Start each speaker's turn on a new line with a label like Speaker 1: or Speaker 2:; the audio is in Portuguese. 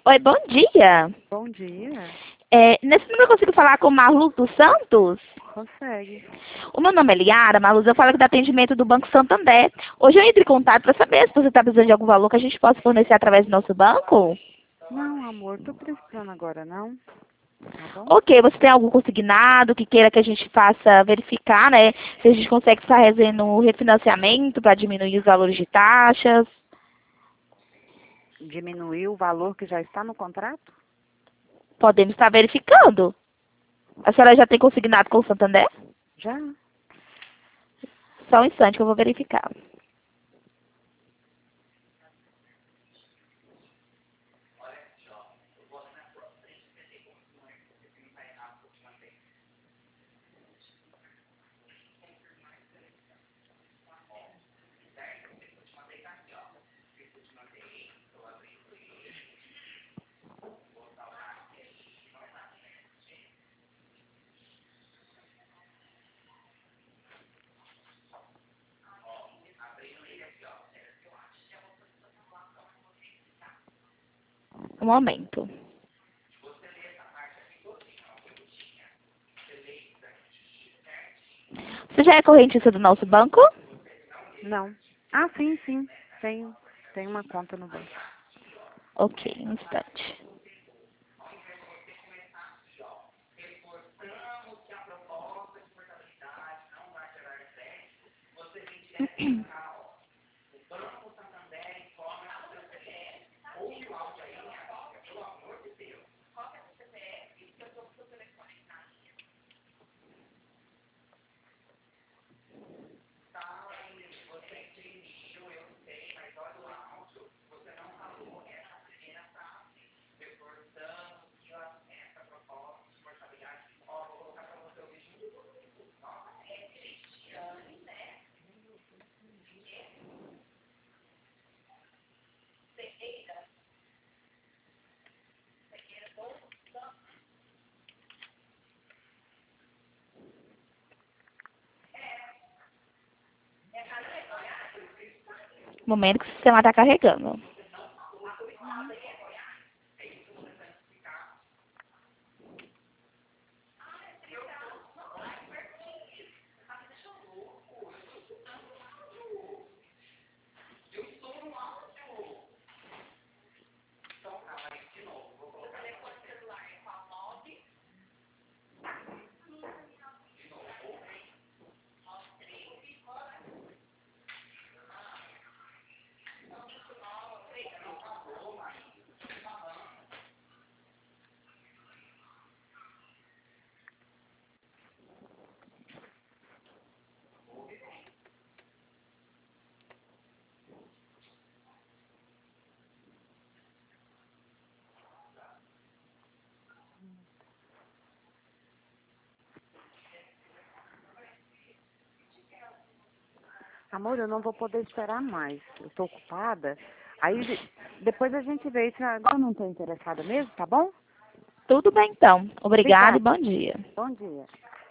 Speaker 1: Oi, bom dia.
Speaker 2: Bom dia.
Speaker 1: Nesse número eu consigo falar com o Marluz dos Santos?
Speaker 2: Consegue.
Speaker 1: O meu nome é Liara, Marluz, eu falo aqui do atendimento do Banco Santander. Hoje eu entro em contato para saber se você está precisando de algum valor que a gente possa fornecer através do nosso banco.
Speaker 2: Não, amor, tô precisando agora não. Tá bom?
Speaker 1: Ok, você tem algum consignado que queira que a gente faça verificar, né? Se a gente consegue estar fazendo um refinanciamento para diminuir os valores de taxas.
Speaker 2: Diminuiu o valor que já está no contrato?
Speaker 1: Podemos estar verificando. A senhora já tem consignado com o Santander?
Speaker 2: Já.
Speaker 1: Só um instante que eu vou verificar. Um momento. Você já é correntista do nosso banco?
Speaker 2: Não. Ah, sim, sim. Tenho uma conta no banco.
Speaker 1: Ok, um instante. Momento que o sistema está carregando.
Speaker 2: Amor, eu não vou poder esperar mais. Eu tô ocupada. Aí depois a gente vê. Se agora eu não tô interessada mesmo, tá bom?
Speaker 1: Tudo bem, então. Obrigada e
Speaker 2: Obrigada.
Speaker 1: bom dia.
Speaker 2: Bom dia.